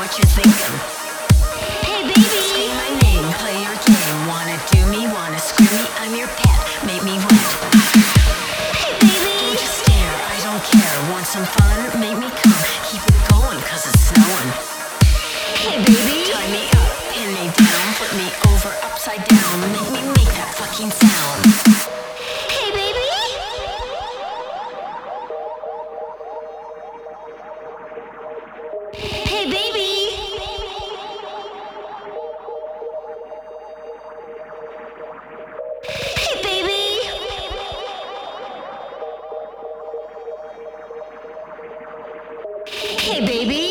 what you thinking? Hey baby, say my name, play your game. Wanna do me, wanna screw me, I'm your pet, make me wet. Hey baby, don't just stare, I don't care. Want some fun, make me come. Keep it going, cause it's snowing. Hey baby, tie me up, pin me down, flip me over, upside down. Make me make that fucking sound. Hey baby. Hey baby. Hey baby. Hey baby.